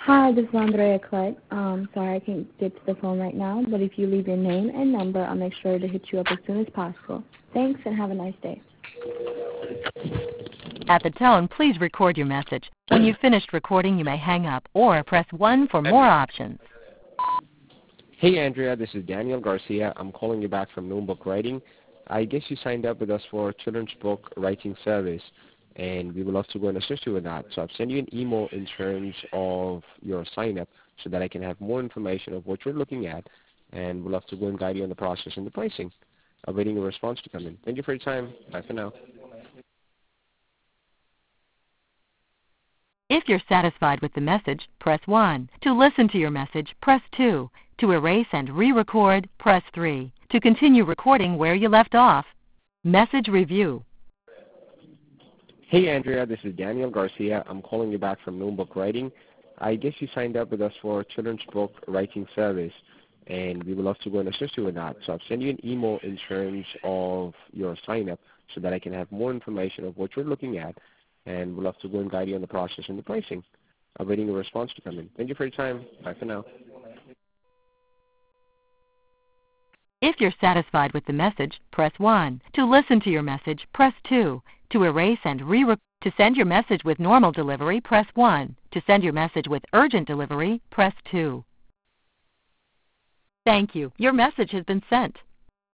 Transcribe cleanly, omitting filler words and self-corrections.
Hi, this is Andrea Clark. Sorry I can't get to the phone right now, but if you leave your name and number, I'll make sure to hit you up as soon as possible. Thanks, and have a nice day. At the tone, please record your message. When you've finished recording, you may hang up or press 1 for more options. Hey, Andrea, this is Daniel Garcia. I'm calling you back from Noon Book Writing. I guess you signed up with us for a children's book writing service, and we would love to go and assist you with that. So I've sent you an email in terms of your sign-up so that I can have more information of what you're looking at, and we'd love to go and guide you on the process and the pricing. Awaiting a response to come in. Thank you for your time. Bye for now. If you're satisfied with the message, press 1. To listen to your message, press 2. To erase and re-record, press 3. To continue recording where you left off. Message review. Hey, Andrea, this is Daniel Garcia. I'm calling you back from Noon Book Writing. I guess you signed up with us for a children's book writing service, and we would love to go and assist you with that. So I've sent you an email in terms of your sign-up so that I can have more information of what you're looking at, and we'd love to go and guide you on the process and the pricing. Awaiting a response to come in. Thank you for your time. Bye for now. If you're satisfied with the message, press 1. To listen to your message, press 2. To erase and to send your message with normal delivery, press 1. To send your message with urgent delivery, press 2. Thank you. Your message has been sent.